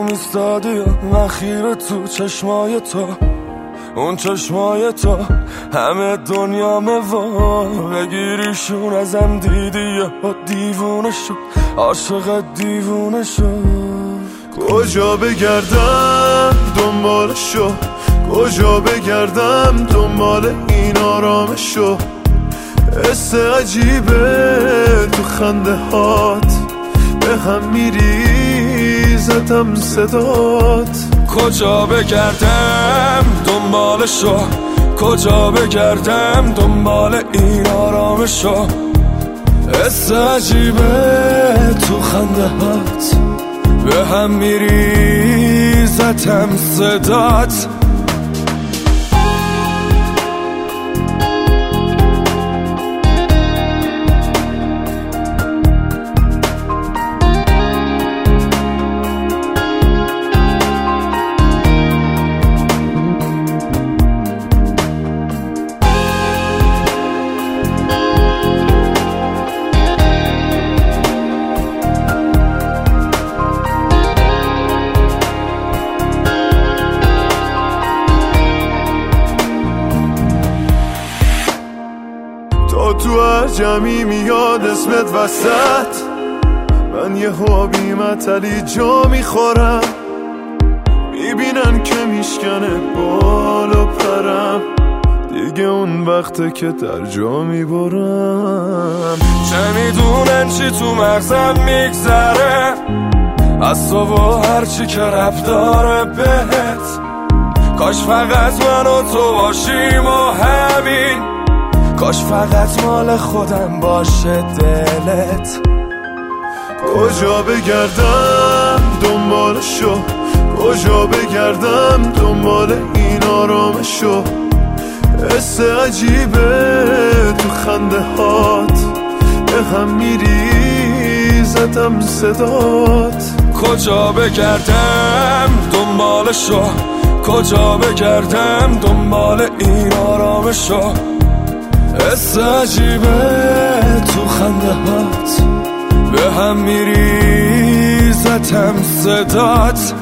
ایستادی و من خیره تو چشمای تو، اون چشمای تو همه دنیا وا، بگیریشون ازم دیدی و دیوونه شد، عاشق دیوونه شد. کجا بگردم دنبالشو، کجا بگردم دنبال این آرامشو، حس عجیبه تو خنده هات، به هم میریزتم صدات. کجا بگردم دنبالشو، کجا بگردم دنبال این آرامشو، حس عجیبه تو خنده هات، به هم میریزتم صدات. تو عجمی میاد اسمت وسط، من یه حابی متلی جا میخورم، میبینن که میشکنه بالا پرم، دیگه اون وقته که در جا میبرم. چه میدونن چی تو مغزم میگذره از تو و هرچی که رب داره بهت، کاش فقط من و تو باشیم و همین، کاش فقط مال خودم باشه دلت. کجا بگردم دنبالشو، کجا بگردم دنبال این آرامشو، حس عجیبه تو خنده هات، به هم میریزتم صدات. کجا بگردم دنبالشو، کجا بگردم دنبال این آرامشو، حس عجیبه تو خنده هات، به هم میریزتم صدات.